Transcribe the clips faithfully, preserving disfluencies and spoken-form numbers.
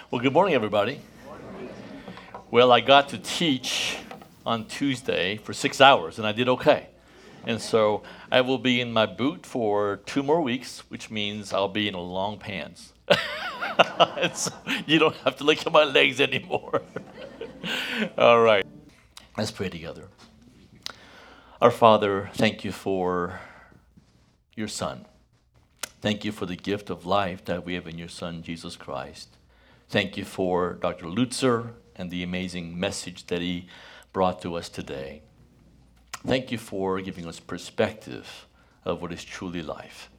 Well, good morning, everybody. Well, I got to teach on Tuesday for six hours, and I did okay. And so I will be in my boot for two more weeks, which means I'll be in long pants. And so you don't have to look at my legs anymore. All right. Let's pray together. Our Father, thank you for your Son. Thank you for the gift of life that we have in your Son, Jesus Christ. Thank you for Doctor Lutzer and the amazing message that he brought to us today. Thank you for giving us perspective of what is truly life.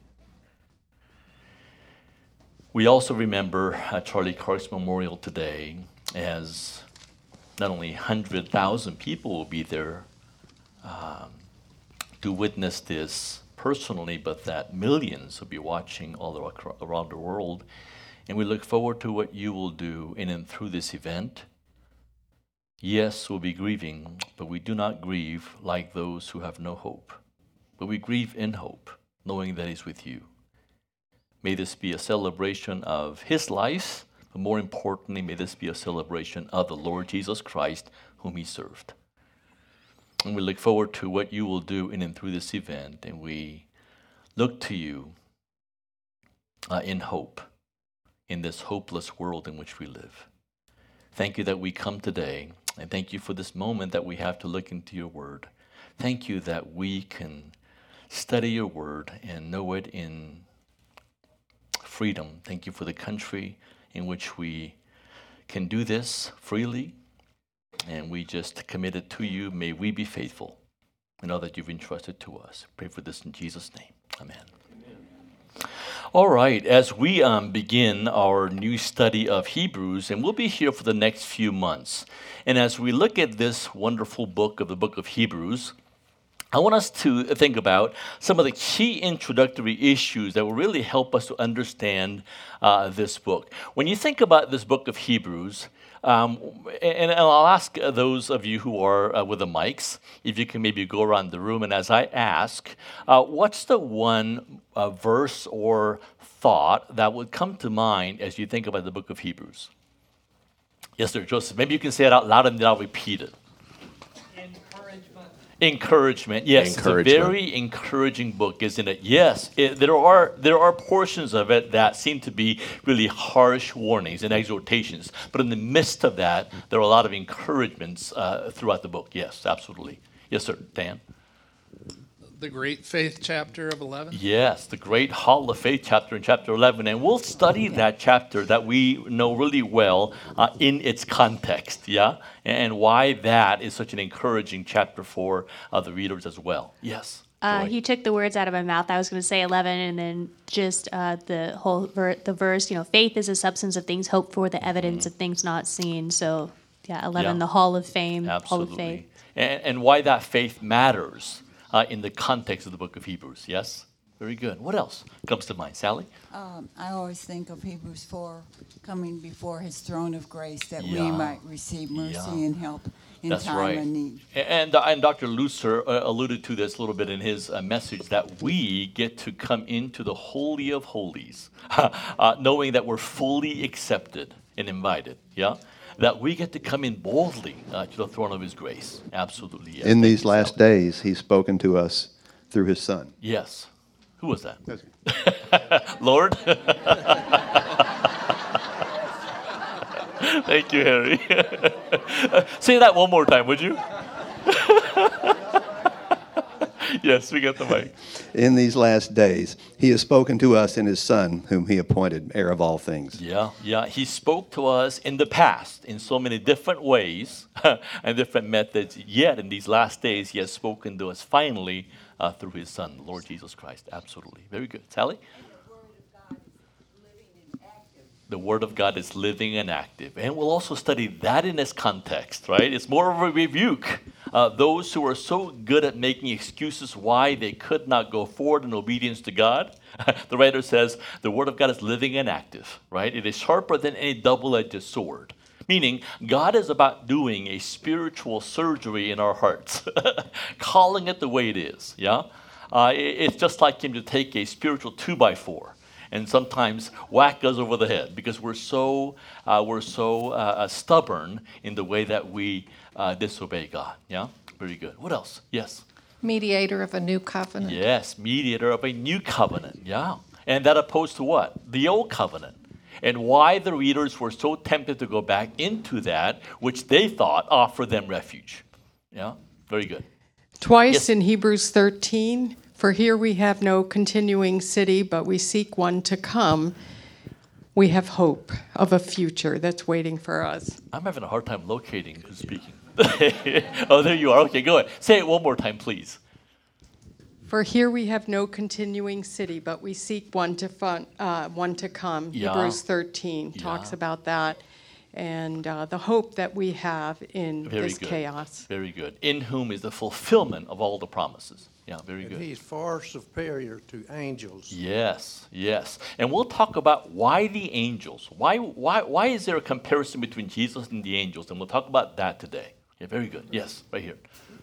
We also remember uh, Charlie Clark's memorial today, as not only one hundred thousand people will be there um, to witness this personally, but that millions will be watching all around the world. And we look forward to what you will do in and through this event. Yes, we'll be grieving, but we do not grieve like those who have no hope. But we grieve in hope, knowing that He's with you. May this be a celebration of His life, but more importantly, may this be a celebration of the Lord Jesus Christ, whom He served. And we look forward to what you will do in and through this event, and we look to you uh, in hope, in this hopeless world in which we live. Thank you that we come today, and thank you for this moment that we have to look into your word. Thank you that we can study your word and know it in freedom. Thank you for the country in which we can do this freely, and we just commit it to you. May we be faithful in all that you've entrusted to us. Pray for this in Jesus' name. Amen. All right, as we um, begin our new study of Hebrews, and we'll be here for the next few months, and as we look at this wonderful book of the book of Hebrews, I want us to think about some of the key introductory issues that will really help us to understand uh, this book. When you think about this book of Hebrews, um, and, and I'll ask those of you who are uh, with the mics, if you can maybe go around the room, and as I ask, uh, what's the one uh, verse or thought that would come to mind as you think about the book of Hebrews? Yes, sir, Joseph. Maybe you can say it out loud and then I'll repeat it. Encouragement, yes, encouragement. It's a very encouraging book, isn't it? Yes, it, there are there are portions of it that seem to be really harsh warnings and exhortations, but in the midst of that, there are a lot of encouragements uh, throughout the book. Yes, absolutely. Yes, sir, Dan? The great faith chapter of eleven? Yes, the great Hall of Faith chapter in chapter eleven. And we'll study that chapter that we know really well uh, in its context, yeah? And why that is such an encouraging chapter for uh, the readers as well. Yes. Uh, he took the words out of my mouth. I was going to say eleven, and then just uh, the whole ver- the verse, you know, faith is the substance of things hoped for, the evidence mm. of things not seen. So, yeah, eleven, yeah. The Hall of Fame, Absolutely. Hall of Faith. And, and why that faith matters. Uh, in the context of the book of Hebrews, yes? Very good. What else comes to mind? Sally? Um, I always think of Hebrews four coming before his throne of grace that yeah. we might receive mercy yeah. and help in That's time right. of need. And, and Doctor Lutzer uh, alluded to this a little bit in his uh, message, that we get to come into the Holy of Holies, uh, knowing that we're fully accepted and invited, yeah? That we get to come in boldly uh, to the throne of His grace. Absolutely, yes. In Thank these you, last Sally. days, He's spoken to us through His Son. Yes. Who was that? Lord? Thank you, Harry. Say that one more time, would you? Yes, we got the mic. In these last days, He has spoken to us in His Son, whom He appointed heir of all things. Yeah, yeah. He spoke to us in the past in so many different ways and different methods. Yet in these last days, He has spoken to us finally uh, through His Son, the Lord Jesus Christ. Absolutely. Very good. Sally? The Word of God is living and active. And we'll also study that in its context, right? It's more of a rebuke. Uh, those who are so good at making excuses why they could not go forward in obedience to God. The writer says the Word of God is living and active, right? It is sharper than any double-edged sword. Meaning, God is about doing a spiritual surgery in our hearts, calling it the way it is, yeah? Uh, it, it's just like Him to take a spiritual two by four and sometimes whack us over the head because we're so uh, we're so uh, uh, stubborn in the way that we uh, disobey God. Yeah, very good. What else? Yes. Mediator of a new covenant. Yes, mediator of a new covenant. Yeah, and that opposed to what? The old covenant. And why the readers were so tempted to go back into that, which they thought offered them refuge. Yeah, very good. Twice Yes. in Hebrews thirteen, for here we have no continuing city, but we seek one to come. We have hope of a future that's waiting for us. I'm having a hard time locating who's speaking. Oh, there you are. Okay, go ahead. Say it one more time, please. For here we have no continuing city, but we seek one to fun, uh, one to come. Yeah. Hebrews thirteen talks Yeah. about that, and uh, the hope that we have in Very this good. chaos. Very good. In whom is the fulfillment of all the promises. Yeah, very And good. he's far superior to angels. Yes, yes. And we'll talk about why the angels. Why, why, why is there a comparison between Jesus and the angels? And we'll talk about that today. Yeah, very good. Yes, right here.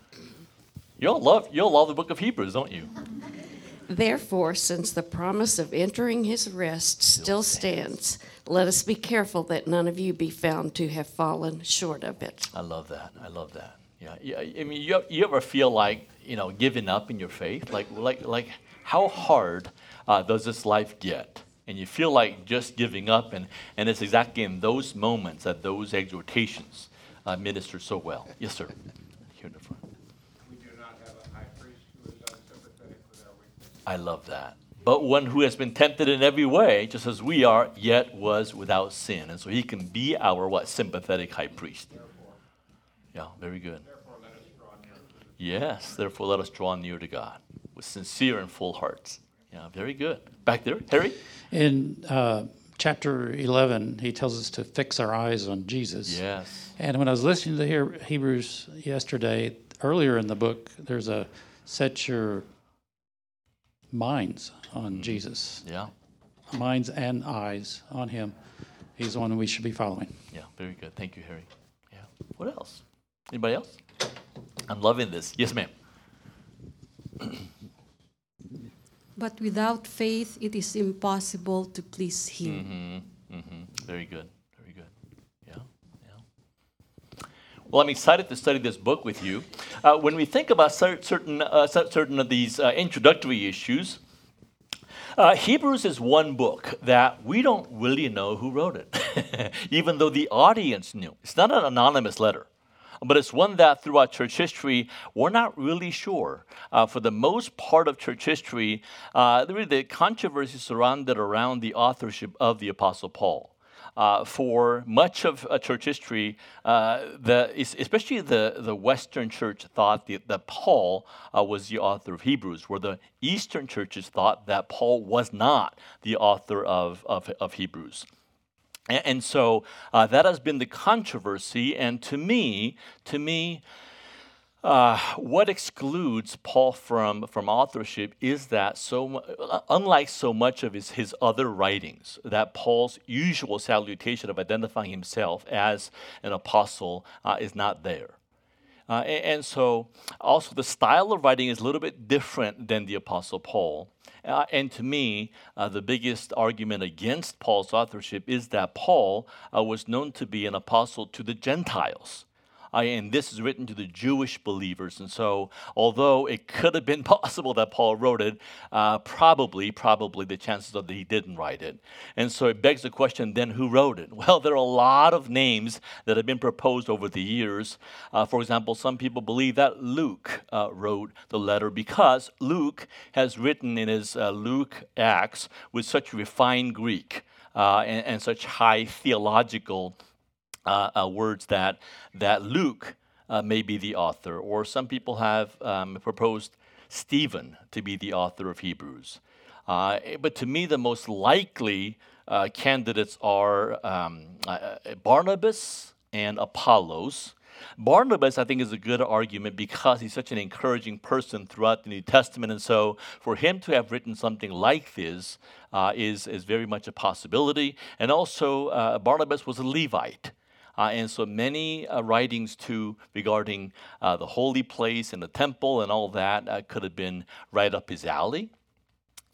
You all love, you all love the book of Hebrews, don't you? Therefore, since the promise of entering his rest still stands, let us be careful that none of you be found to have fallen short of it. I love that. I love that. Yeah. yeah I mean, you, you ever feel like, you know, giving up in your faith? Like, like, like, how hard uh, does this life get? And you feel like just giving up, and, and it's exactly in those moments that those exhortations uh, minister so well. Yes, sir. Here in the front. We do not have a high priest who is unsympathetic with our weakness. I love that. But one who has been tempted in every way, just as we are, yet was without sin. And so he can be our, what, sympathetic high priest. Yeah, very good. Therefore, let us draw near to the Yes, therefore let us draw near to God with sincere and full hearts. Yeah, very good. Back there, Harry? In uh, chapter eleven, he tells us to fix our eyes on Jesus. Yes. And when I was listening to hear Hebrews yesterday, earlier in the book, there's a set your minds on Jesus, Yeah, minds and eyes on him. He's the one we should be following. yeah, very good. Thank you, Harry. Yeah. What else? Anybody else? I'm loving this. Yes, ma'am. But without faith, it is impossible to please Him. Mm-hmm. Mm-hmm. Very good. Very good. Yeah. Yeah. Well, I'm excited to study this book with you. Uh, when we think about cer- certain uh, cer- certain of these uh, introductory issues, uh, Hebrews is one book that we don't really know who wrote it, even though the audience knew. It's not an anonymous letter. But it's one that throughout church history, we're not really sure. Uh, for the most part of church history, uh, really the controversy surrounded around the authorship of the Apostle Paul. Uh, for much of uh, church history, uh, the, especially the, the Western church thought that, that Paul uh, was the author of Hebrews, where the Eastern churches thought that Paul was not the author of, of, of Hebrews. And, and so uh, that has been the controversy. And to me, to me, uh, what excludes Paul from, from authorship is that so unlike so much of his, his other writings, that Paul's usual salutation of identifying himself as an apostle uh, is not there. Uh, and, and so also the style of writing is a little bit different than the Apostle Paul. Uh, and to me, uh, the biggest argument against Paul's authorship is that Paul uh, was known to be an apostle to the Gentiles. Uh, and this is written to the Jewish believers. And so, although it could have been possible that Paul wrote it, uh, probably, probably the chances are that he didn't write it. And so it begs the question, then who wrote it? Well, there are a lot of names that have been proposed over the years. Uh, for example, some people believe that Luke uh, wrote the letter because Luke has written in his uh, Luke Acts with such refined Greek uh, and, and such high theological Uh, uh, words that that Luke uh, may be the author, or some people have um, proposed Stephen to be the author of Hebrews. Uh, but to me, the most likely uh, candidates are um, uh, Barnabas and Apollos. Barnabas, I think, is a good argument because he's such an encouraging person throughout the New Testament, and so for him to have written something like this uh, is is very much a possibility. And also, uh, Barnabas was a Levite. Uh, and so many uh, writings too regarding uh, the holy place and the temple and all that uh, could have been right up his alley.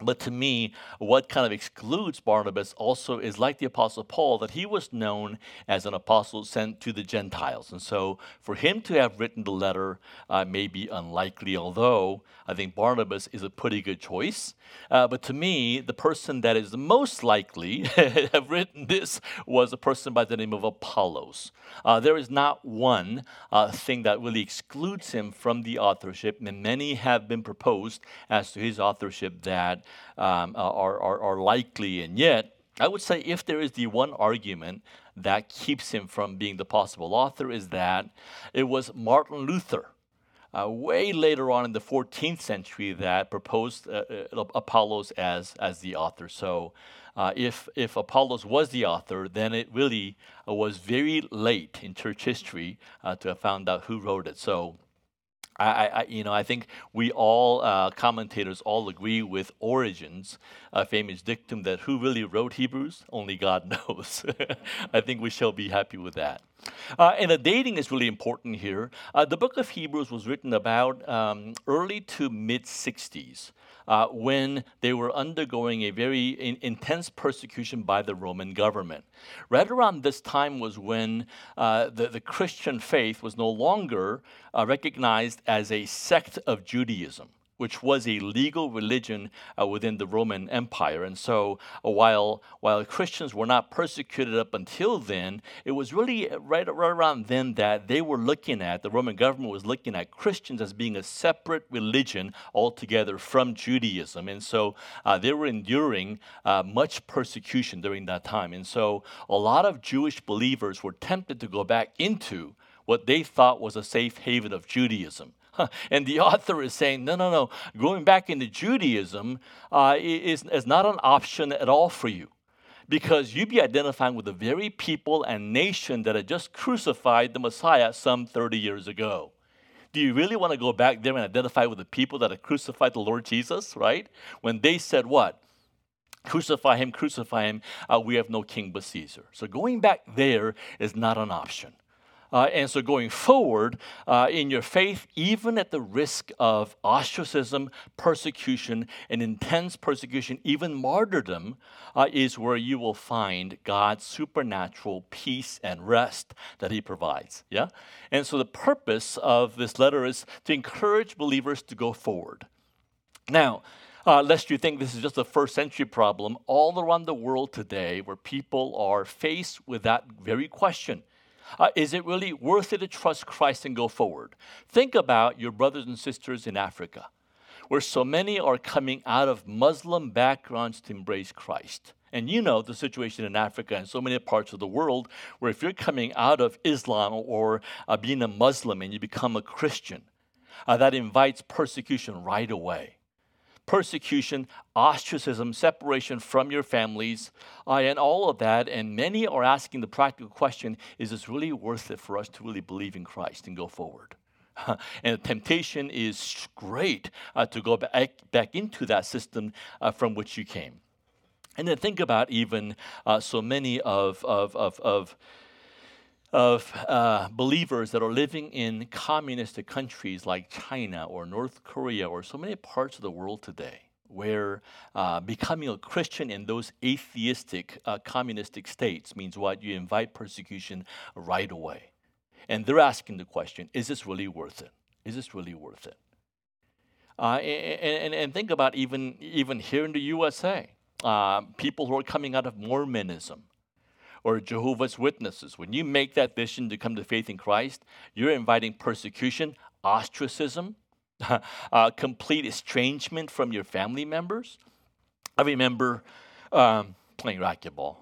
But to me, what kind of excludes Barnabas also is like the Apostle Paul, that he was known as an apostle sent to the Gentiles. And so for him to have written the letter uh, may be unlikely, although I think Barnabas is a pretty good choice. Uh, but to me, the person that is the most likely to have written this was a person by the name of Apollos. Uh, there is not one uh, thing that really excludes him from the authorship, and many have been proposed as to his authorship that Um, are, are, are likely, and yet I would say if there is the one argument that keeps him from being the possible author is that it was Martin Luther, uh, way later on in the fourteenth century, that proposed uh, uh, Apollos as as the author. So uh, if if Apollos was the author, then it really uh, was very late in church history uh, to have found out who wrote it. So. I, I, you know, I think we all uh, commentators all agree with Origen's uh, famous dictum that who really wrote Hebrews? Only God knows. I think we shall be happy with that. Uh, and the dating is really important here. Uh, the book of Hebrews was written about um, early to mid sixties. Uh, when they were undergoing a very in, intense persecution by the Roman government. Right around this time was when uh, the, the Christian faith was no longer uh, recognized as a sect of Judaism, which was a legal religion uh, within the Roman Empire. And so uh, while while Christians were not persecuted up until then, it was really right, right around then that they were looking at, the Roman government was looking at Christians as being a separate religion altogether from Judaism. And so uh, they were enduring uh, much persecution during that time. And so a lot of Jewish believers were tempted to go back into what they thought was a safe haven of Judaism. And the author is saying, no, no, no, going back into Judaism uh, is, is not an option at all for you, because you'd be identifying with the very people and nation that had just crucified the Messiah some thirty years ago. Do you really want to go back there and identify with the people that had crucified the Lord Jesus, right? When they said what? Crucify him, crucify him, uh, we have no king but Caesar. So going back there is not an option. Uh, and so going forward uh, in your faith, even at the risk of ostracism, persecution, and intense persecution, even martyrdom, uh, is where you will find God's supernatural peace and rest that he provides. Yeah? And so the purpose of this letter is to encourage believers to go forward. Now, Uh, lest you think this is just a first century problem, all around the world today where people are faced with that very question. Uh, is it really worth it to trust Christ and go forward? Think about your brothers and sisters in Africa, where so many are coming out of Muslim backgrounds to embrace Christ. And you know the situation in Africa and so many parts of the world where if you're coming out of Islam or uh, being a Muslim and you become a Christian, uh, that invites persecution right away. Persecution, ostracism, separation from your families, uh, and all of that. And many are asking the practical question, is this really worth it for us to really believe in Christ and go forward? And the temptation is great uh, to go back, back into that system uh, from which you came. And then think about even uh, so many of, of, of, of of uh, believers that are living in communistic countries like China or North Korea or so many parts of the world today, where uh, becoming a Christian in those atheistic uh, communistic states means what? You invite persecution right away. And they're asking the question, is this really worth it? Is this really worth it? Uh, and, and, and think about even, even here in the U S A, uh, people who are coming out of Mormonism, or Jehovah's Witnesses. When you make that decision to come to faith in Christ, you're inviting persecution, ostracism, uh, complete estrangement from your family members. I remember um, playing racquetball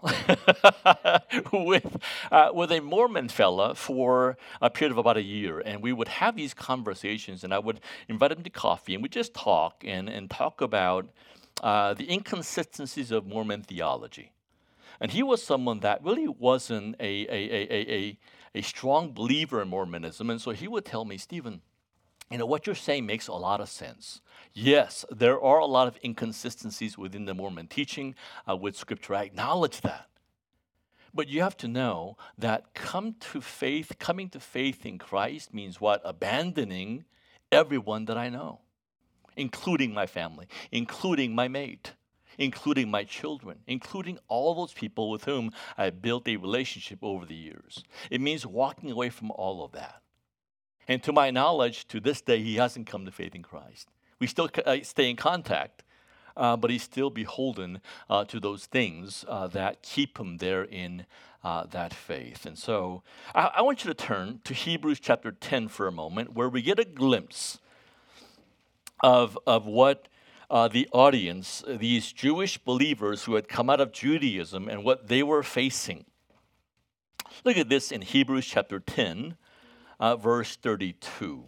with, uh, with a Mormon fella for a period of about a year. And we would have these conversations, and I would invite him to coffee, and we'd just talk and, and talk about uh, the inconsistencies of Mormon theology. And he was someone that really wasn't a, a, a, a, a strong believer in Mormonism. And so he would tell me, Stephen, you know, what you're saying makes a lot of sense. Yes, there are a lot of inconsistencies within the Mormon teaching uh, with Scripture. I acknowledge that. But you have to know that come to faith, coming to faith in Christ means what? Abandoning everyone that I know, including my family, including my mate, including my children, including all those people with whom I built a relationship over the years. It means walking away from all of that. And to my knowledge, to this day, he hasn't come to faith in Christ. We still uh, stay in contact, uh, but he's still beholden uh, to those things uh, that keep him there in uh, that faith. And so I, I want you to turn to Hebrews chapter ten for a moment, where we get a glimpse of, of what uh, the audience, these Jewish believers who had come out of Judaism, and what they were facing. Look at this in Hebrews chapter ten, uh, verse thirty-two.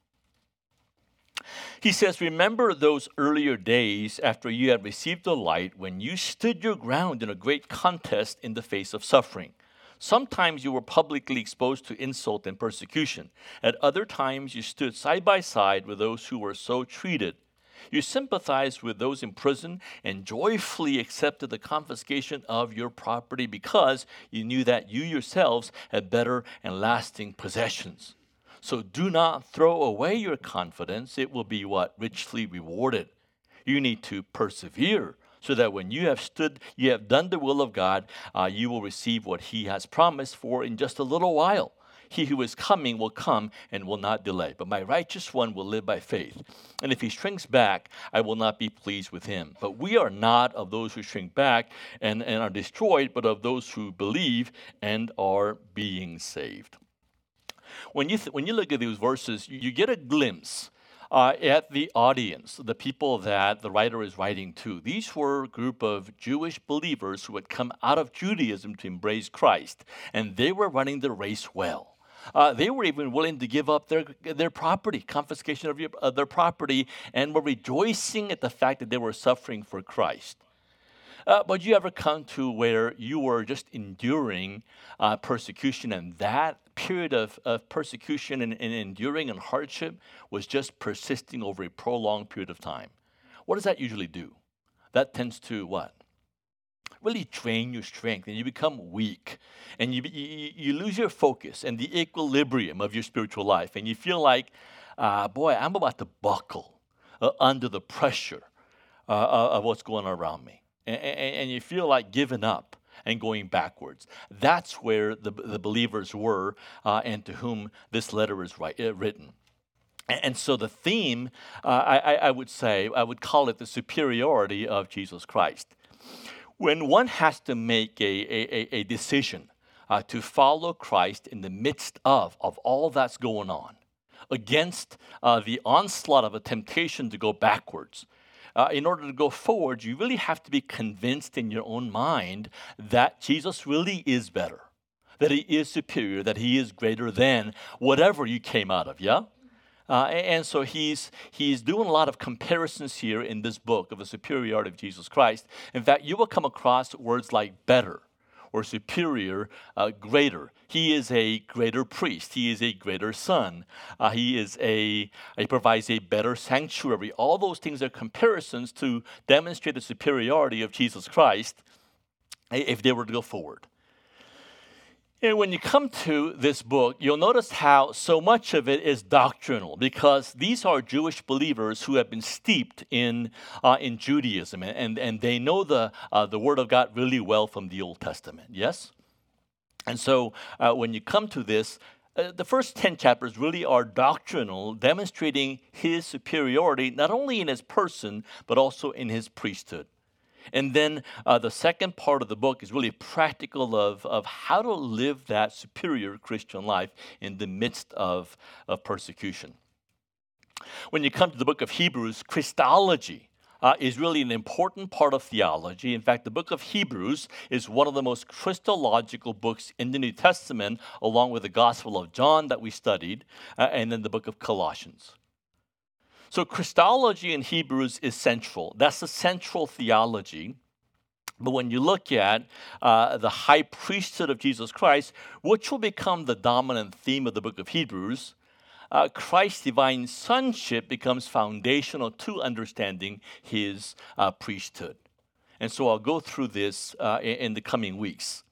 He says, remember those earlier days after you had received the light, when you stood your ground in a great contest in the face of suffering. Sometimes you were publicly exposed to insult and persecution. At other times you stood side by side with those who were so treated. You sympathized with those in prison and joyfully accepted the confiscation of your property because you knew that you yourselves had better and lasting possessions. So do not throw away your confidence. It will be what? Richly rewarded. You need to persevere so that when you have stood, you have done the will of God, uh, you will receive what he has promised for in just a little while. He who is coming will come and will not delay. But my righteous one will live by faith. And if he shrinks back, I will not be pleased with him. But we are not of those who shrink back and, and are destroyed, but of those who believe and are being saved. When you, th- when you look at these verses, you, you get a glimpse uh, at the audience, the people that the writer is writing to. These were a group of Jewish believers who had come out of Judaism to embrace Christ, and they were running the race well. Uh, they were even willing to give up their, their property, confiscation of, your, of their property, and were rejoicing at the fact that they were suffering for Christ. Uh, but you ever come to where you were just enduring uh, persecution, and that period of, of persecution and, and enduring and hardship was just persisting over a prolonged period of time? What does that usually do? That tends to what? Really drain your strength, and you become weak, and you, you, you lose your focus and the equilibrium of your spiritual life, and you feel like, uh, boy, I'm about to buckle uh, under the pressure uh, of what's going on around me. And, and, and you feel like giving up and going backwards. That's where the, the believers were, uh, and to whom this letter is write, uh, written. And, and so the theme, uh, I, I would say, I would call it the superiority of Jesus Christ. When one has to make a, a, a decision uh, to follow Christ in the midst of, of all that's going on, against uh, the onslaught of a temptation to go backwards, Uh, in order to go forward, you really have to be convinced in your own mind that Jesus really is better, that he is superior, that he is greater than whatever you came out of, yeah? Uh, and so he's he's doing a lot of comparisons here in this book of the superiority of Jesus Christ. In fact, you will come across words like better or superior, uh, greater. He is a greater priest. He is a greater son. Uh, he is a, he provides a better sanctuary. All those things are comparisons to demonstrate the superiority of Jesus Christ if they were to go forward. And when you come to this book, you'll notice how so much of it is doctrinal, because these are Jewish believers who have been steeped in uh, in Judaism, and, and they know the uh, the Word of God really well from the Old Testament. Yes? And so uh, when you come to this, uh, the first ten chapters really are doctrinal, demonstrating his superiority, not only in his person, but also in his priesthood. And then uh, the second part of the book is really practical of, of how to live that superior Christian life in the midst of, of persecution. When you come to the book of Hebrews, Christology uh, is really an important part of theology. In fact, the book of Hebrews is one of the most Christological books in the New Testament, along with the Gospel of John that we studied, uh, and then the book of Colossians. So Christology in Hebrews is central. That's the central theology. But when you look at uh, the high priesthood of Jesus Christ, which will become the dominant theme of the book of Hebrews, uh, Christ's divine sonship becomes foundational to understanding his uh, priesthood. And so I'll go through this uh, in, in the coming weeks.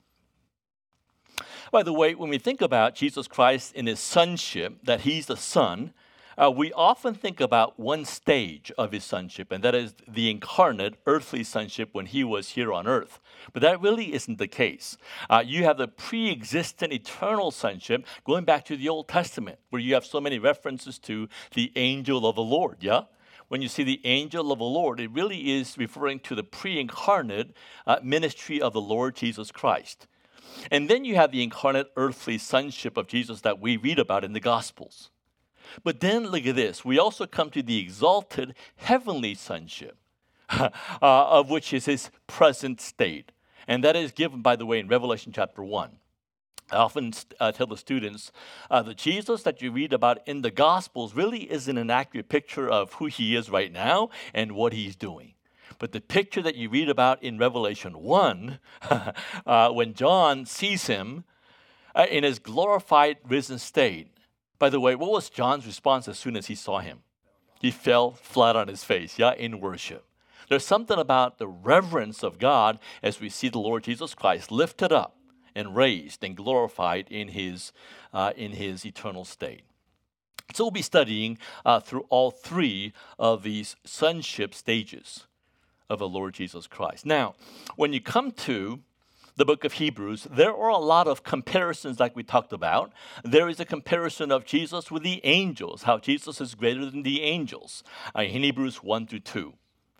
By the way, when we think about Jesus Christ in his sonship, that he's the son, uh, we often think about one stage of his sonship, and that is the incarnate earthly sonship when he was here on earth. But that really isn't the case. Uh, you have the pre-existent eternal sonship going back to the Old Testament, where you have so many references to the angel of the Lord, yeah? When you see the angel of the Lord, it really is referring to the pre-incarnate uh, ministry of the Lord Jesus Christ. And then you have the incarnate earthly sonship of Jesus that we read about in the Gospels. But then look at this. We also come to the exalted heavenly sonship, uh, of which is his present state. And that is given, by the way, in Revelation chapter one. I often uh, tell the students, uh, the Jesus that you read about in the Gospels really isn't an accurate picture of who he is right now and what he's doing. But the picture that you read about in Revelation one, uh, when John sees him uh, in his glorified risen state. By the way, what was John's response as soon as he saw him? He fell flat on his face, yeah, in worship. There's something about the reverence of God as we see the Lord Jesus Christ lifted up and raised and glorified in his, uh, in his eternal state. So we'll be studying uh, through all three of these sonship stages of the Lord Jesus Christ. Now, when you come to the book of Hebrews, there are a lot of comparisons like we talked about. There is a comparison of Jesus with the angels, how Jesus is greater than the angels uh, in Hebrews one through two.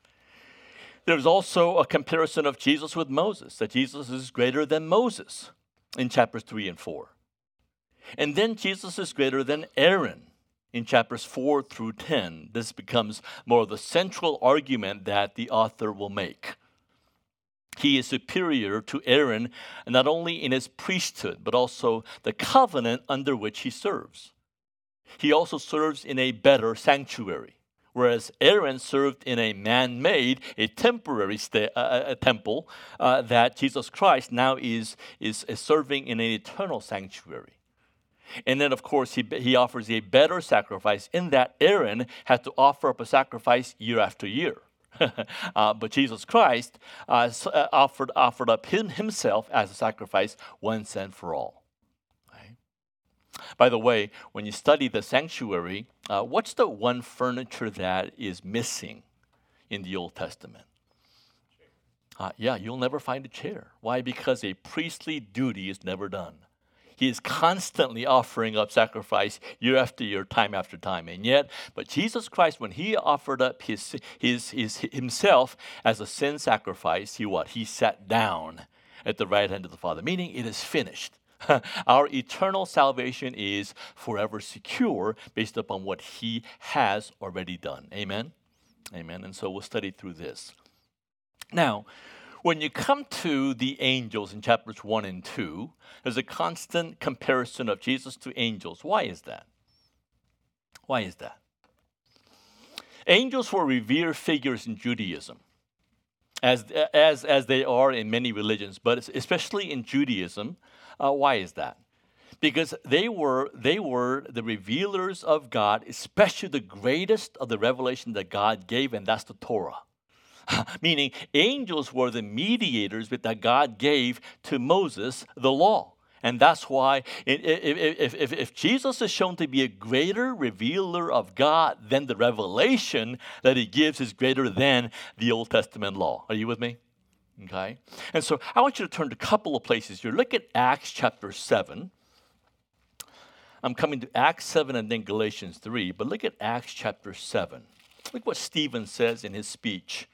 There's also a comparison of Jesus with Moses, that Jesus is greater than Moses in chapters three and four. And then Jesus is greater than Aaron in chapters four through ten. This becomes more of the central argument that the author will make. He is superior to Aaron, not only in his priesthood, but also the covenant under which he serves. He also serves in a better sanctuary, whereas Aaron served in a man-made, a temporary sta- uh, a temple uh, that Jesus Christ now is, is, is serving in an eternal sanctuary. And then, of course, he, he offers a better sacrifice in that Aaron had to offer up a sacrifice year after year. uh, but Jesus Christ uh, offered, offered up him, himself as a sacrifice once and for all. Right? By the way, when you study the sanctuary, uh, what's the one furniture that is missing in the Old Testament? Uh, yeah, you'll never find a chair. Why? Because a priestly duty is never done. He is constantly offering up sacrifice year after year, time after time. And yet, but Jesus Christ, when he offered up his, his, his himself as a sin sacrifice, he what? He sat down at the right hand of the Father, meaning it is finished. Our eternal salvation is forever secure based upon what he has already done. Amen? Amen. And so we'll study through this. Now, when you come to the angels in chapters one and two, there's a constant comparison of Jesus to angels. Why is that? Why is that? Angels were revered figures in Judaism, as, as, as they are in many religions, but especially in Judaism. Uh, why is that? Because they were, they were the revealers of God, especially the greatest of the revelation that God gave, and that's the Torah. Meaning, angels were the mediators that God gave to Moses the law. And that's why if, if, if, if Jesus is shown to be a greater revealer of God, then the revelation that he gives is greater than the Old Testament law. Are you with me? Okay. And so I want you to turn to a couple of places here. Look at Acts chapter seven. I'm coming to Acts seven and then Galatians three, but look at Acts chapter seven. Look what Stephen says in his speech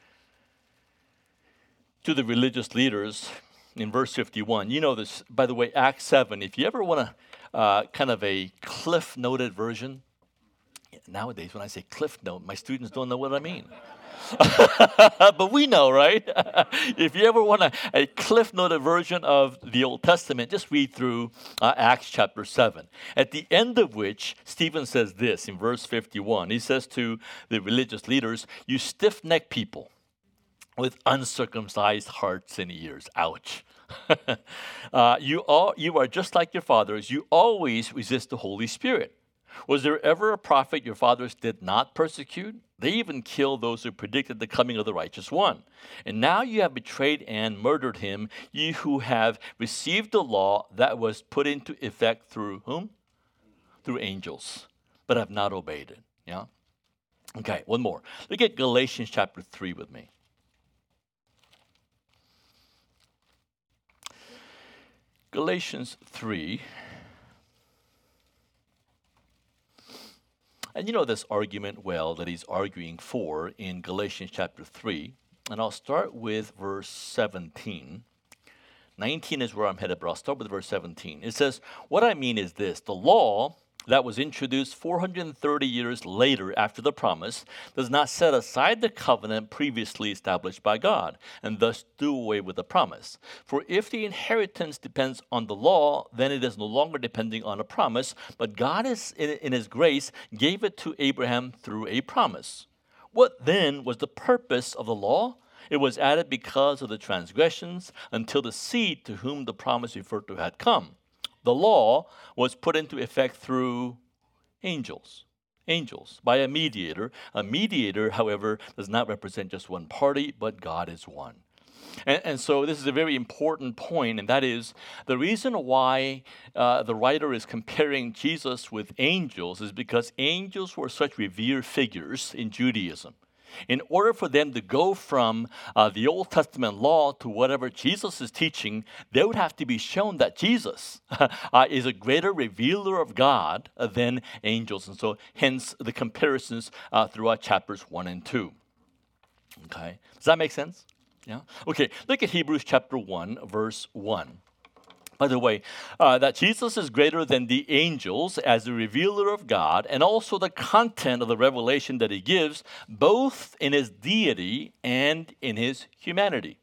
to the religious leaders in verse fifty-one. You know this, by the way, Acts seven. If you ever want a uh, kind of a cliff noted version, nowadays when I say cliff note, my students don't know what I mean. But we know, right? If you ever want a, a cliff noted version of the Old Testament, just read through uh, Acts chapter seven. At the end of which, Stephen says this in verse fifty-one. He says to the religious leaders, "You stiff-necked people with uncircumcised hearts and ears." Ouch. uh, you, all, you are just like your fathers. You always resist the Holy Spirit. Was there ever a prophet your fathers did not persecute? They even killed those who predicted the coming of the righteous one. And now you have betrayed and murdered him, you who have received the law that was put into effect through whom? Through angels, but have not obeyed it. Yeah? Okay, one more. Look at Galatians chapter three with me. Galatians three. And you know this argument well that he's arguing for in Galatians chapter three. And I'll start with verse seventeen. nineteen is where I'm headed, but I'll start with verse seventeen. It says, what I mean is this: the law that was introduced four hundred thirty years later after the promise does not set aside the covenant previously established by God, and thus do away with the promise. For if the inheritance depends on the law, then it is no longer depending on a promise, but God is in, in his grace gave it to Abraham through a promise. What then was the purpose of the law? It was added because of the transgressions until the seed to whom the promise referred to had come. The law was put into effect through angels, angels, by a mediator. A mediator, however, does not represent just one party, but God is one. And, and so this is a very important point, and that is the reason why uh, the writer is comparing Jesus with angels is because angels were such revered figures in Judaism. In order for them to go from uh, the Old Testament law to whatever Jesus is teaching, they would have to be shown that Jesus uh, is a greater revealer of God uh, than angels. And so hence the comparisons uh, throughout chapters one and two. Okay, does that make sense? Yeah. Okay, look at Hebrews chapter one, verse one. By the way, uh, that Jesus is greater than the angels as the revealer of God, and also the content of the revelation that he gives, both in his deity and in his humanity.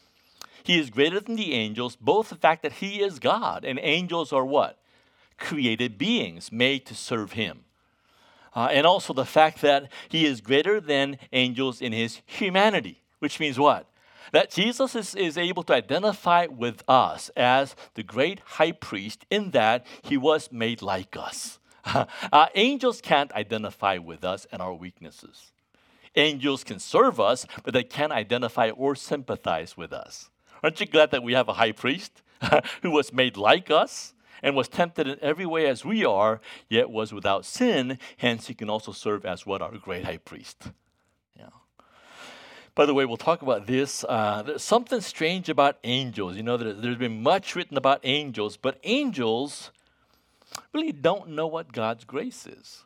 He is greater than the angels, both the fact that he is God, and angels are what? Created beings made to serve him. Uh, and also the fact that he is greater than angels in his humanity, which means what? That Jesus is, is able to identify with us as the great high priest in that he was made like us. uh, angels can't identify with us and our weaknesses. Angels can serve us, but they can't identify or sympathize with us. Aren't you glad that we have a high priest who was made like us and was tempted in every way as we are, yet was without sin, hence he can also serve as what? Our great high priest. Yeah. By the way, we'll talk about this. Uh, there's something strange about angels. You know, there, there's been much written about angels, but angels really don't know what God's grace is.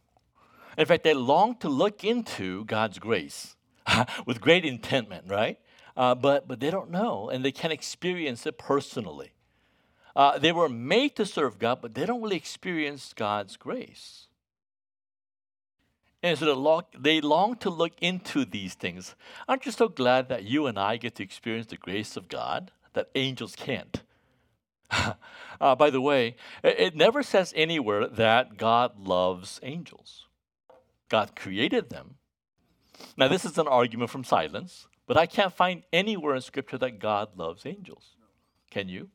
In fact, they long to look into God's grace with great intentment, right? Uh, but, but they don't know, and they can't experience it personally. Uh, they were made to serve God, but they don't really experience God's grace. And so they long, they long to look into these things. Aren't you so glad that you and I get to experience the grace of God that angels can't? uh, by the way, it, it never says anywhere that God loves angels. God created them. Now, this is an argument from silence, but I can't find anywhere in Scripture that God loves angels. Can you?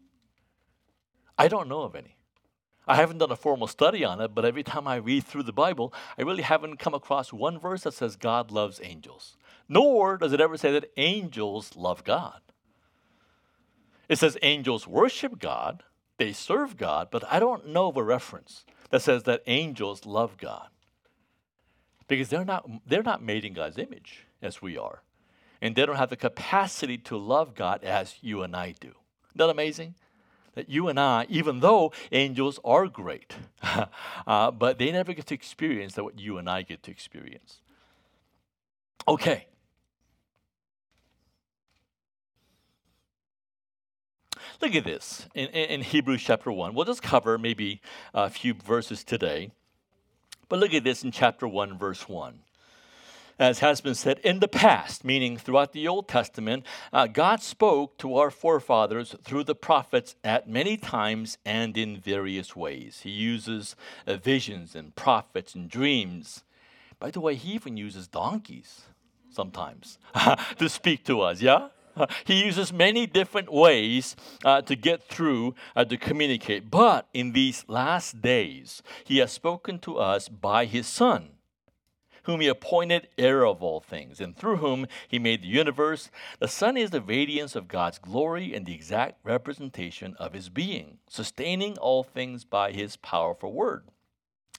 I don't know of any. I haven't done a formal study on it, but every time I read through the Bible, I really haven't come across one verse that says God loves angels. Nor does it ever say that angels love God. It says angels worship God, they serve God, but I don't know of a reference that says that angels love God. Because they're not, they're not made in God's image as we are. And they don't have the capacity to love God as you and I do. Isn't that amazing? That you and I, even though angels are great, uh, but they never get to experience that what you and I get to experience. Okay. Look at this in, in, in Hebrews chapter one. We'll just cover maybe a few verses today. But look at this in chapter one, verse one. As has been said in the past, meaning throughout the Old Testament, uh, God spoke to our forefathers through the prophets at many times and in various ways. He uses uh, visions and prophets and dreams. By the way, he even uses donkeys sometimes to speak to us, yeah? Uh, he uses many different ways uh, to get through, uh, to communicate. But in these last days, he has spoken to us by his Son, whom he appointed heir of all things, and through whom he made the universe. The Son is the radiance of God's glory and the exact representation of his being, sustaining all things by his powerful word.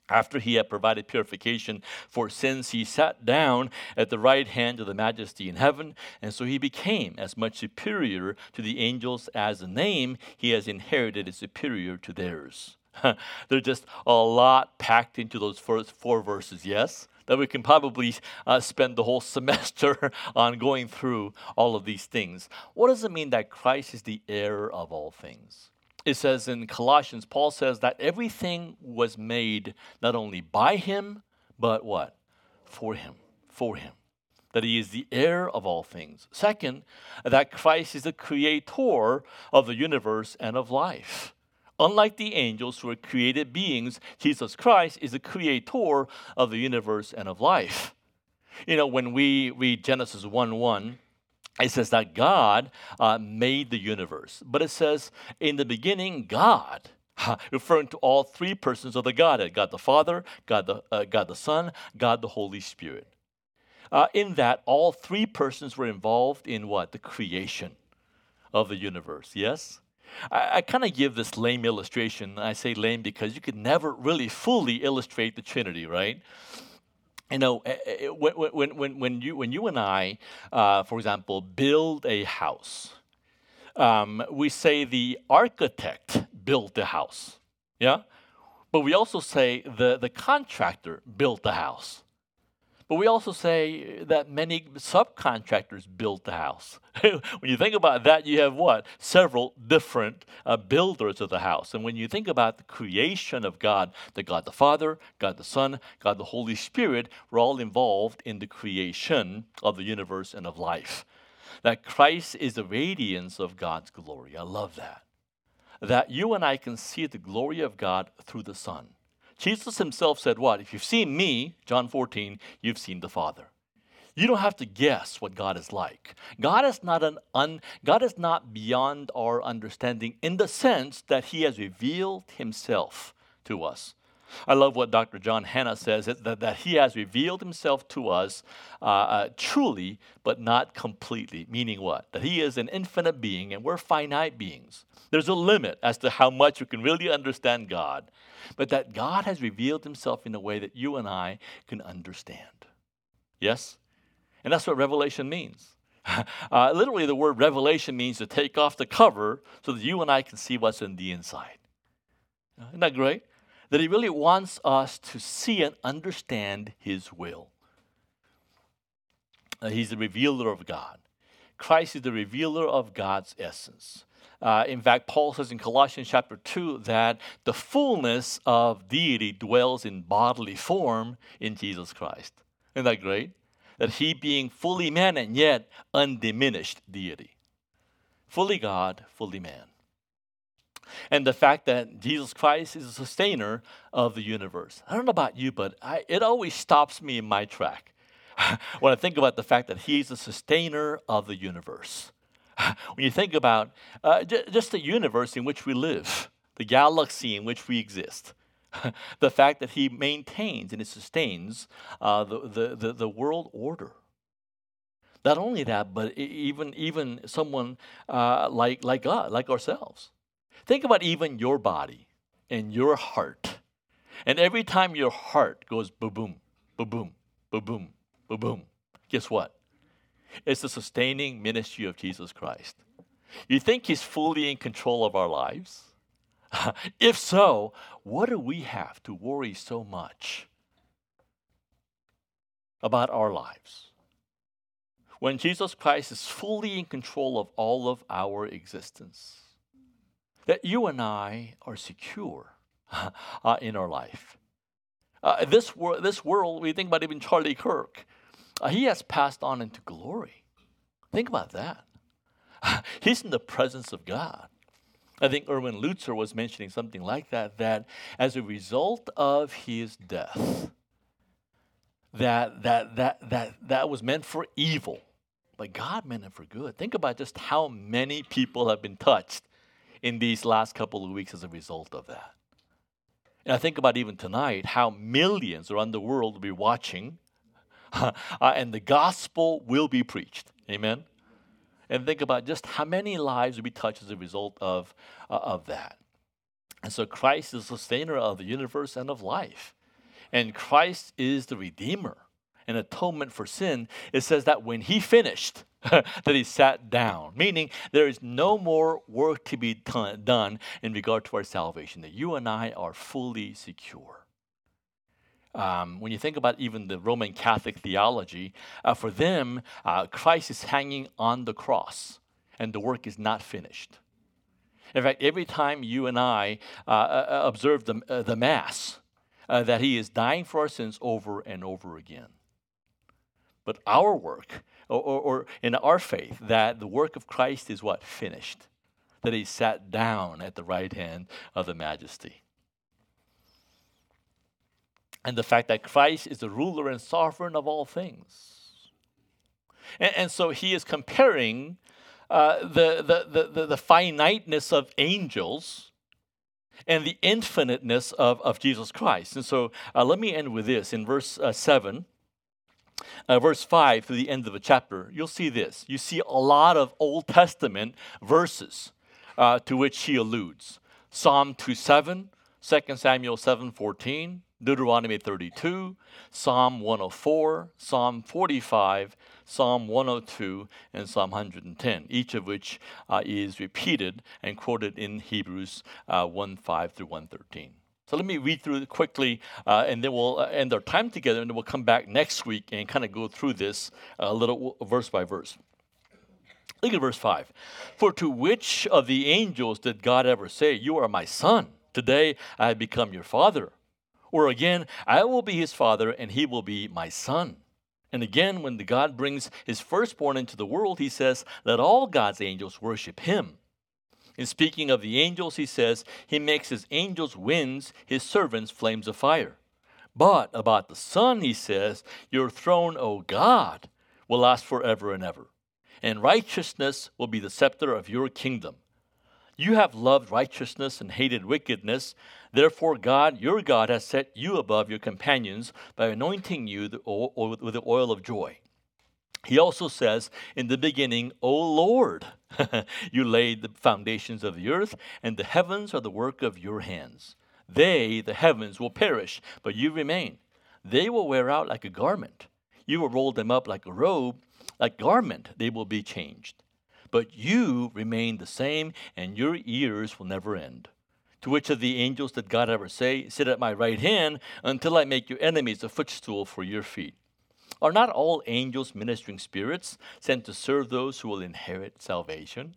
After he had provided purification for sins, he sat down at the right hand of the majesty in heaven, and so he became as much superior to the angels as the name he has inherited is superior to theirs. There's just a lot packed into those first four verses, yes? That we can probably uh, spend the whole semester on going through all of these things. What does it mean that Christ is the heir of all things? It says in Colossians, Paul says that everything was made not only by him, but what? For him. For him. That he is the heir of all things. Second, that Christ is the creator of the universe and of life. Unlike the angels who are created beings, Jesus Christ is the creator of the universe and of life. You know, when we read Genesis one one, it says that God uh, made the universe. But it says, in the beginning, God, referring to all three persons of the Godhead, God the Father, God the, uh, God the Son, God the Holy Spirit. Uh, in that, all three persons were involved in what? The creation of the universe, yes? I, I kind of give this lame illustration. I say lame because you could never really fully illustrate the Trinity, right? You know, when, when, when, when, you, when you and I, uh, for example, build a house, um, we say the architect built the house, yeah? But we also say the, the contractor built the house. But we also say that many subcontractors built the house. When you think about that, you have what? Several different uh, builders of the house. And when you think about the creation of God, the God the Father, God the Son, God the Holy Spirit, we're all involved in the creation of the universe and of life. That Christ is the radiance of God's glory. I love that. That you and I can see the glory of God through the Son. Jesus himself said what? If you've seen me, John fourteen, you've seen the Father. You don't have to guess what God is like. God is not an un, God is not beyond our understanding in the sense that he has revealed himself to us. I love what Doctor John Hanna says, that, that he has revealed himself to us uh, uh, truly, but not completely. Meaning what? That he is an infinite being and we're finite beings. There's a limit as to how much you can really understand God. But that God has revealed himself in a way that you and I can understand. Yes? And that's what revelation means. Uh, literally, the word revelation means to take off the cover so that you and I can see what's in the inside. Isn't that great? That he really wants us to see and understand his will. Uh, he's the revealer of God. Christ is the revealer of God's essence. Uh, in fact, Paul says in Colossians chapter two that the fullness of deity dwells in bodily form in Jesus Christ. Isn't that great? That he being fully man and yet undiminished deity. Fully God, fully man. And the fact that Jesus Christ is the sustainer of the universe. I don't know about you, but I, it always stops me in my track when I think about the fact that he's the sustainer of the universe. When you think about uh, j- just the universe in which we live, the galaxy in which we exist, the fact that he maintains and it sustains uh, the, the, the, the world order. Not only that, but even even someone uh, like like us, like ourselves. Think about even your body and your heart. And every time your heart goes ba-boom, ba-boom, ba-boom, ba-boom, guess what? It's the sustaining ministry of Jesus Christ. You think he's fully in control of our lives? If so, what do we have to worry so much about our lives? When Jesus Christ is fully in control of all of our existence, that you and I are secure uh, in our life. Uh, this, wor- this world, we think about even Charlie Kirk, uh, he has passed on into glory. Think about that. He's in the presence of God. I think Erwin Lutzer was mentioning something like that, that as a result of his death, that that that that that was meant for evil, but God meant it for good. Think about just how many people have been touched in these last couple of weeks as a result of that. And I think about even tonight, how millions around the world will be watching, uh, and the gospel will be preached. Amen? And think about just how many lives will be touched as a result of, uh, of that. And so Christ is the sustainer of the universe and of life. and Christ is the Redeemer and atonement for sin, it says that when he finished, that he sat down, meaning there is no more work to be t- done in regard to our salvation, that you and I are fully secure. Um, when you think about even the Roman Catholic theology, uh, for them, uh, Christ is hanging on the cross, and the work is not finished. In fact, every time you and I uh, uh, observe the, uh, the Mass, uh, that he is dying for our sins over and over again. But our work, or, or, or in our faith, that the work of Christ is what? Finished. That he sat down at the right hand of the Majesty. And the fact that Christ is the ruler and sovereign of all things. And, and so he is comparing uh, the, the, the, the finiteness of angels and the infiniteness of, of Jesus Christ. And so uh, let me end with this. In verse uh, seven, Uh, verse five through the end of the chapter, you'll see this. You see a lot of Old Testament verses uh, to which he alludes. Psalm two seven, Second Samuel seven fourteen, Deuteronomy thirty-two, Psalm one oh four, Psalm forty-five, Psalm one oh two, and Psalm one hundred ten, each of which uh, is repeated and quoted in Hebrews uh, one five through one thirteen. So let me read through it quickly, uh, and then we'll uh, end our time together, and then we'll come back next week and kind of go through this a uh, little verse by verse. Look at verse five. For to which of the angels did God ever say, you are my son, today I have become your father? Or again, I will be his father, and he will be my son. And again, when the God brings his firstborn into the world, he says, let all God's angels worship him. In speaking of the angels, he says, he makes his angels winds, his servants flames of fire. But about the Son, he says, your throne, O God, will last forever and ever, and righteousness will be the scepter of your kingdom. You have loved righteousness and hated wickedness. Therefore, God, your God, has set you above your companions by anointing you with the oil of joy. He also says, in the beginning, O Lord, you laid the foundations of the earth, and the heavens are the work of your hands. They, the heavens, will perish, but you remain. They will wear out like a garment. You will roll them up like a robe. Like garment, they will be changed. But you remain the same, and your years will never end. To which of the angels did God ever say, sit at my right hand until I make your enemies a footstool for your feet? Are not all angels ministering spirits sent to serve those who will inherit salvation?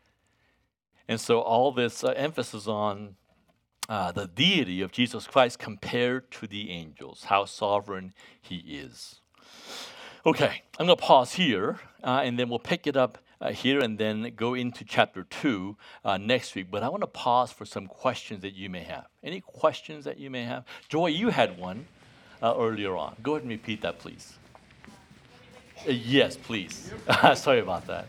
And so all this uh, emphasis on uh, the deity of Jesus Christ compared to the angels, how sovereign he is. Okay, I'm going to pause here, uh, and then we'll pick it up uh, here and then go into chapter two uh, next week. But I want to pause for some questions that you may have. Any questions that you may have? Joy, you had one uh, earlier on. Go ahead and repeat that, please. Uh, yes, please. Sorry about that.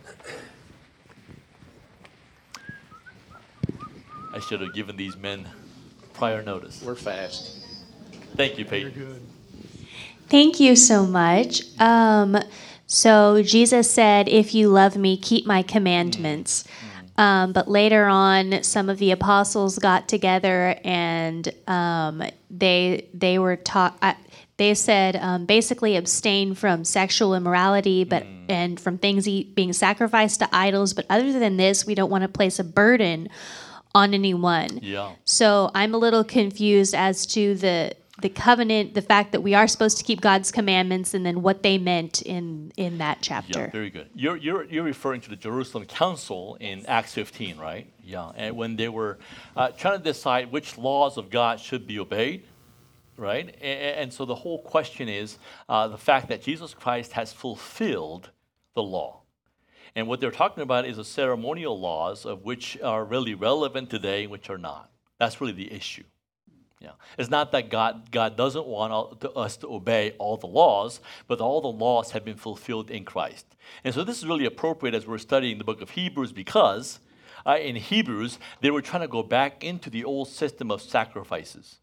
I should have given these men prior notice. We're fast. Thank you, Peyton. You're good. Thank you so much. Um, so Jesus said, if you love me, keep my commandments. Mm. Um, but later on, some of the apostles got together and um, they they were taught. Uh, They said um, basically abstain from sexual immorality, but mm. and from things e- being sacrificed to idols. But other than this, we don't want to place a burden on anyone. Yeah. So I'm a little confused as to the the covenant, the fact that we are supposed to keep God's commandments, and then what they meant in in that chapter. Yeah, very good. You're you're you're referring to the Jerusalem Council in Acts fifteen, right? Yeah. And when they were uh, trying to decide which laws of God should be obeyed. Right? And, and so the whole question is uh, the fact that Jesus Christ has fulfilled the law. And what they're talking about is the ceremonial laws of which are really relevant today and which are not. That's really the issue. Yeah. It's not that God, God doesn't want all, to, us to obey all the laws, but all the laws have been fulfilled in Christ. And so this is really appropriate as we're studying the book of Hebrews because uh, in Hebrews, they were trying to go back into the old system of sacrifices.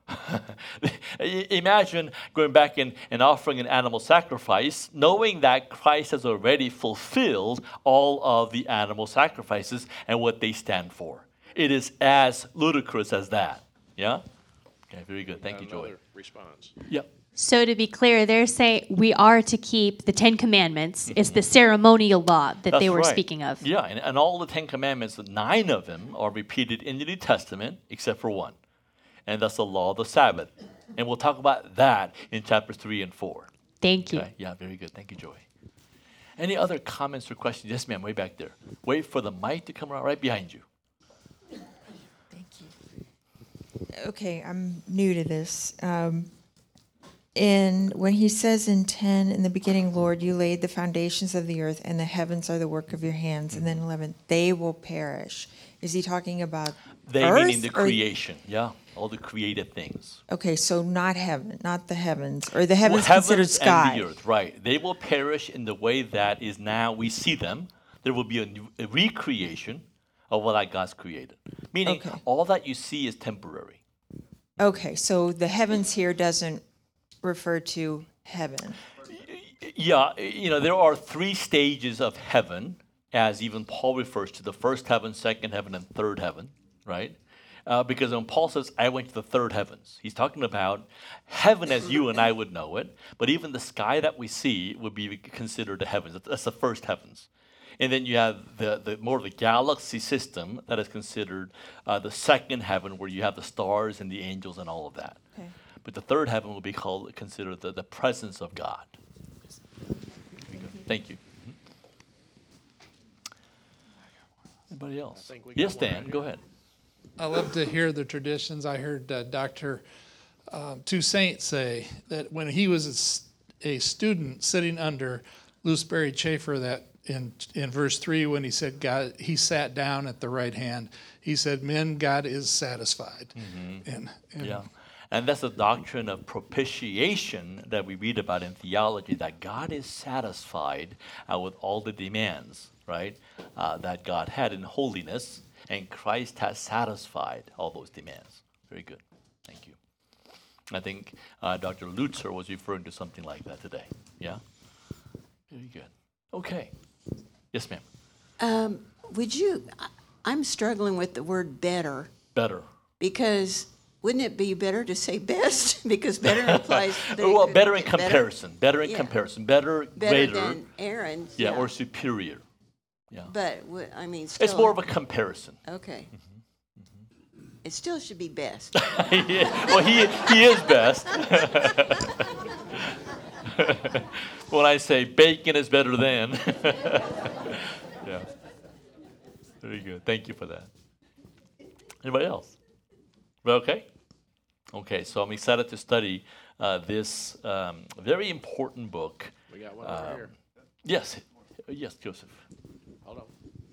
Imagine going back and, and offering an animal sacrifice, knowing that Christ has already fulfilled all of the animal sacrifices and what they stand for. It is as ludicrous as that. Yeah? Okay, very good. Thank you, Joy. Another response. Yep. So to be clear, they're saying we are to keep the Ten Commandments. It's the ceremonial law that That's they were right. speaking of. Yeah, and, and all the Ten Commandments, nine of them are repeated in the New Testament except for one. And that's the law of the Sabbath. And we'll talk about that in chapters three and four. Thank you. Okay? Yeah, very good. Thank you, Joy. Any other comments or questions? Yes, ma'am, way back there. Wait for the mic to come around right behind you. Thank you. Okay, I'm new to this. Um, in when he says in ten, in the beginning, Lord, you laid the foundations of the earth, and the heavens are the work of your hands. And then eleven, they will perish. Is he talking about They earth, meaning the or- creation, yeah, all the created things. Okay, so not heaven, not the heavens, or the heavens Well, considered heavens sky. and the earth, right. They will perish in the way that is now we see them. There will be a, new, a recreation of what like God's created. Meaning Okay. all that you see is temporary. Okay, so the heavens here doesn't refer to heaven. Yeah, you know, there are three stages of heaven, as even Paul refers to the first heaven, second heaven, and third heaven, right? Uh, because when Paul says, I went to the third heavens, he's talking about heaven as you and I would know it, but even the sky that we see would be considered the heavens. That's the first heavens. And then you have the, the more of the galaxy system that is considered uh, the second heaven, where you have the stars and the angels and all of that. Okay. But the third heaven will be called considered the, the presence of God. Thank you. Anybody else? think we got Yes, one Dan, right here. go ahead. I love to hear the traditions. I heard uh, Doctor Um, Toussaint say that when he was a, s- a student sitting under Luce Berry Chafer, that in in verse three, when he said God, he sat down at the right hand. He said, "Men, God is satisfied." And, and Yeah. And that's the doctrine of propitiation that we read about in theology, that God is satisfied uh, with all the demands, right, uh, that God had in holiness, and Christ has satisfied all those demands. Very good. Thank you. I think uh, Doctor Lutzer was referring to something like that today. Yeah? Very good. Okay. Yes, ma'am. Um, would you, I- I'm struggling with the word better, Better. because wouldn't it be better to say best? Because better implies. that it Well, could better in get comparison. Better in Yeah. comparison. Better, Better greater. than Aaron's. yeah, or superior. Yeah. But, w- I mean, still. It's more of a comparison. Okay. It still should be best. Yeah, well, he he is best. When I say bacon is better than. Yeah. Very good. Thank you for that. Anybody else? Well, okay. Okay, so I'm excited to study uh, this um, very important book. We got one over Um, here. Yes. Yes, Joseph. Hold on.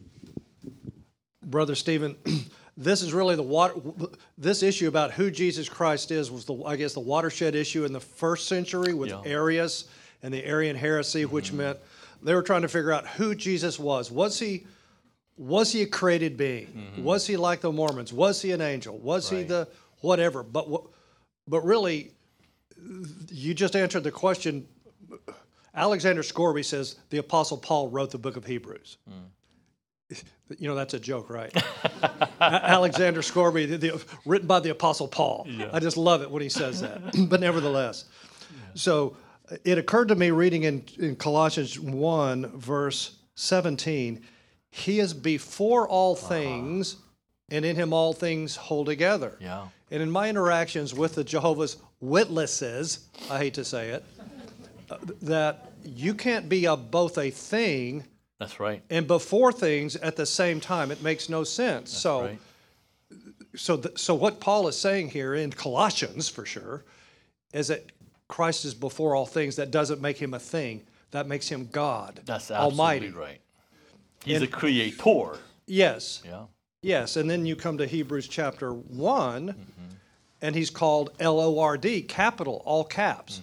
Brother Stephen, this is really the water. This issue about who Jesus Christ is was the, I guess, the watershed issue in the first century with Yeah. Arius and the Arian heresy, which meant they were trying to figure out who Jesus was. Was he, was he a created being? Was he like the Mormons? Was he an angel? Was he Right. the whatever? But what, but really, you just answered the question. Alexander Scorby says the Apostle Paul wrote the book of Hebrews. You know, that's a joke, right? A- Alexander Scorby, the, the, written by the Apostle Paul. Yeah. I just love it when he says that. But nevertheless, so uh, it occurred to me reading in, in Colossians one, verse seventeen, he is before all things, and in him all things hold together. Yeah. And in my interactions with the Jehovah's Witnesses, I hate to say it, uh, that you can't be a, both a thing That's right. and before things at the same time. It makes no sense. That's so, right. so, th- so what Paul is saying here in Colossians, for sure, is that Christ is before all things. That doesn't make him a thing. That makes him God, That's absolutely Almighty. right. He's And- a creator. Yes, Yeah. yes. And then you come to Hebrews chapter one, and he's called L O R D, capital, all caps.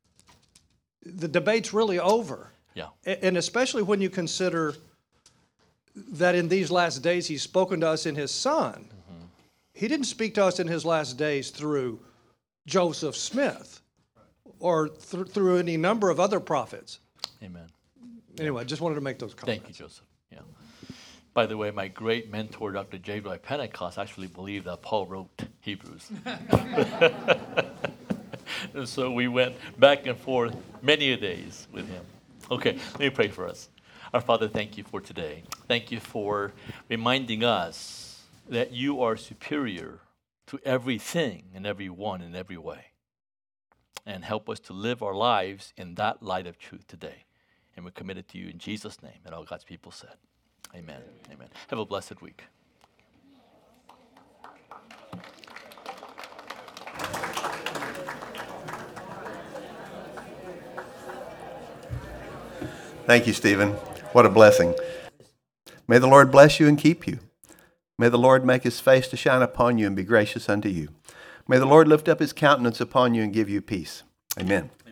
The debate's really over. Yeah. A- And especially when you consider that in these last days he's spoken to us in his Son. He didn't speak to us in his last days through Joseph Smith or th- through any number of other prophets. Amen. Anyway, I just wanted to make those comments. Thank you, Joseph. Yeah. By the way, my great mentor, Doctor J. Roy Pentecost, actually believed that Paul wrote Hebrews. And so we went back and forth many days with him. Okay, let me pray for us. Our Father, thank you for today. Thank you for reminding us that you are superior to everything and everyone in every way. And help us to live our lives in that light of truth today. And we commit it to you in Jesus' name. And all God's people said, amen. Amen. Have a blessed week. Thank you, Stephen. What a blessing. May the Lord bless you and keep you. May the Lord make his face to shine upon you and be gracious unto you. May the Lord lift up his countenance upon you and give you peace. Amen.